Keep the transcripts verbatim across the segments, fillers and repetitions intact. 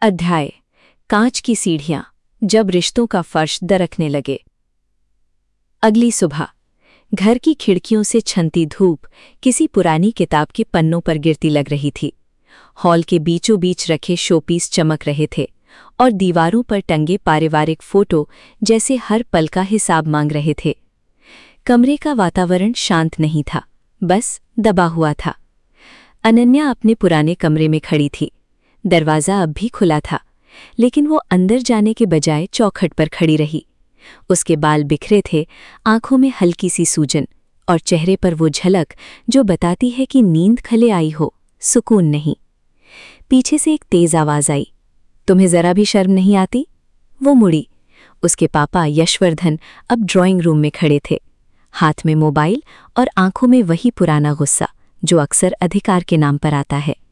अध्याय कांच की सीढ़ियां, जब रिश्तों का फर्श दरकने लगे। अगली सुबह घर की खिड़कियों से छनती धूप किसी पुरानी किताब के पन्नों पर गिरती लग रही थी। हॉल के बीचों बीच रखे शोपीस चमक रहे थे और दीवारों पर टंगे पारिवारिक फोटो जैसे हर पल का हिसाब मांग रहे थे। कमरे का वातावरण शांत नहीं था, बस दबा हुआ था। अनन्या अपने पुराने कमरे में खड़ी थी। दरवाज़ा अब भी खुला था, लेकिन वो अंदर जाने के बजाय चौखट पर खड़ी रही। उसके बाल बिखरे थे, आंखों में हल्की सी सूजन और चेहरे पर वो झलक जो बताती है कि नींद खले आई हो, सुकून नहीं। पीछे से एक तेज आवाज़ आई, तुम्हें ज़रा भी शर्म नहीं आती? वो मुड़ी। उसके पापा यशवर्धन अब ड्राइंग रूम में खड़े थे, हाथ में मोबाइल और आंखों में वही पुराना गुस्सा जो अक्सर अधिकार के नाम पर आता है।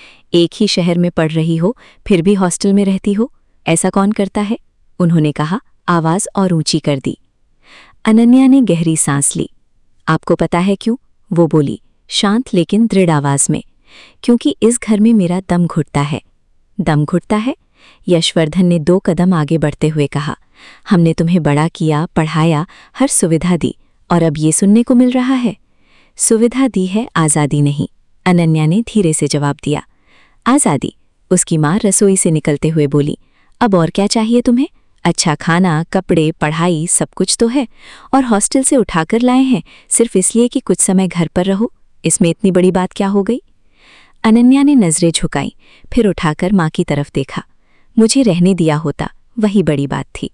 एक ही शहर में पढ़ रही हो, फिर भी हॉस्टल में रहती हो, ऐसा कौन करता है? उन्होंने कहा, आवाज़ और ऊंची कर दी। अनन्या ने गहरी सांस ली। आपको पता है क्यों? वो बोली, शांत लेकिन दृढ़ आवाज में। क्योंकि इस घर में मेरा दम घुटता है। दम घुटता है? यशवर्धन ने दो कदम आगे बढ़ते हुए कहा, हमने तुम्हें बड़ा किया, पढ़ाया, हर सुविधा दी, और अब ये सुनने को मिल रहा है। सुविधा दी है, आज़ादी नहीं, अनन्या ने धीरे से जवाब दिया। आज़ादी? उसकी माँ रसोई से निकलते हुए बोली, अब और क्या चाहिए तुम्हें? अच्छा खाना, कपड़े, पढ़ाई, सब कुछ तो है, और हॉस्टल से उठाकर लाए हैं सिर्फ इसलिए कि कुछ समय घर पर रहो। इसमें इतनी बड़ी बात क्या हो गई? अनन्या ने नजरें झुकाई, फिर उठाकर माँ की तरफ देखा। मुझे रहने दिया होता, वही बड़ी बात थी।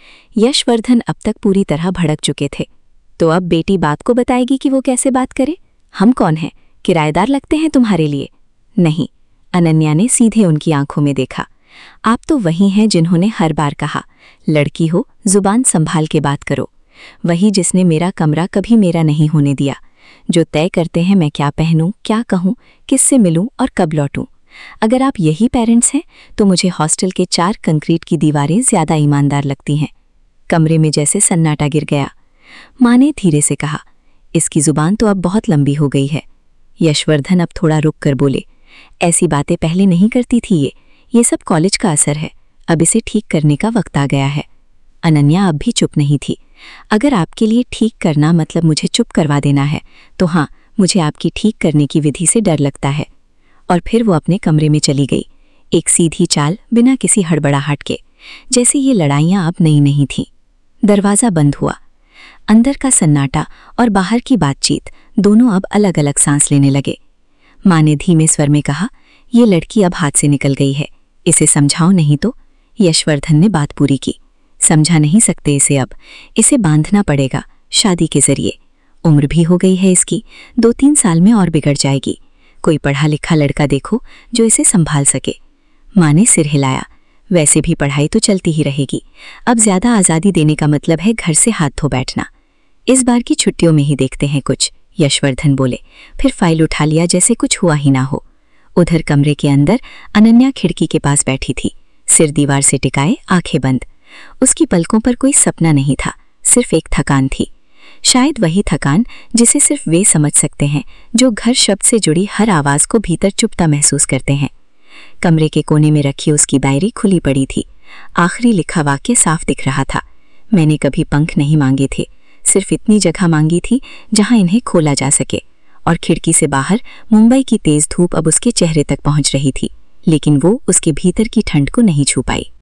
यशवर्धन अब तक पूरी तरह भड़क चुके थे। तो अब बेटी बात को बताएगी कि वो कैसे बात करे? हम कौन हैं? किराएदार लगते हैं तुम्हारे लिए? नहीं। अनन्या ने सीधे उनकी आंखों में देखा। आप तो वही हैं जिन्होंने हर बार कहा, लड़की हो, जुबान संभाल के बात करो। वही जिसने मेरा कमरा कभी मेरा नहीं होने दिया, जो तय करते हैं मैं क्या पहनूं, क्या कहूं, किससे मिलूं और कब लौटूं। अगर आप यही पेरेंट्स हैं तो मुझे हॉस्टल के चार कंक्रीट की दीवारें ज्यादा ईमानदार लगती हैं। कमरे में जैसे सन्नाटा गिर गया। माँ ने धीरे से कहा, इसकी जुबान तो अब बहुत लंबी हो गई है। यशवर्धन अब थोड़ा रुक कर बोले, ऐसी बातें पहले नहीं करती थी ये ये सब कॉलेज का असर है, अब इसे ठीक करने का वक्त आ गया है। अनन्या अब भी चुप नहीं थी। अगर आपके लिए ठीक करना मतलब मुझे चुप करवा देना है, तो हाँ, मुझे आपकी ठीक करने की विधि से डर लगता है। और फिर वो अपने कमरे में चली गई, एक सीधी चाल, बिना किसी हड़बड़ाहट के, जैसे ये लड़ाइयाँ अब नई नहीं थीं। दरवाज़ा बंद हुआ। अंदर का सन्नाटा और बाहर की बातचीत दोनों अब अलग अलग सांस लेने लगे। माँ ने धीमे स्वर में कहा, ये लड़की अब हाथ से निकल गई है, इसे समझाओ नहीं तो। यशवर्धन ने बात पूरी की। समझा नहीं सकते इसे, अब इसे बांधना पड़ेगा, शादी के जरिए। उम्र भी हो गई है इसकी, दो तीन साल में और बिगड़ जाएगी। कोई पढ़ा लिखा लड़का देखो जो इसे संभाल सके। माँ ने सिर हिलाया। वैसे भी पढ़ाई तो चलती ही रहेगी, अब ज्यादा आज़ादी देने का मतलब है घर से हाथ धो बैठना। इस बार की छुट्टियों में ही देखते हैं कुछ, यशवर्धन बोले, फिर फाइल उठा लिया जैसे कुछ हुआ ही ना हो। उधर कमरे के अंदर अनन्या खिड़की के पास बैठी थी, सिर दीवार से टिकाए, आंखें बंद। उसकी पलकों पर कोई सपना नहीं था, सिर्फ एक थकान थी। शायद वही थकान जिसे सिर्फ वे समझ सकते हैं जो घर शब्द से जुड़ी हर आवाज को भीतर चुपता महसूस करते हैं। कमरे के कोने में रखी उसकी डायरी खुली पड़ी थी। आखिरी लिखा वाक्य साफ दिख रहा था, मैंने कभी पंख नहीं मांगे थे, सिर्फ इतनी जगह मांगी थी जहां इन्हें खोला जा सके। और खिड़की से बाहर मुंबई की तेज धूप अब उसके चेहरे तक पहुंच रही थी, लेकिन वो उसके भीतर की ठंड को नहीं छू पाई।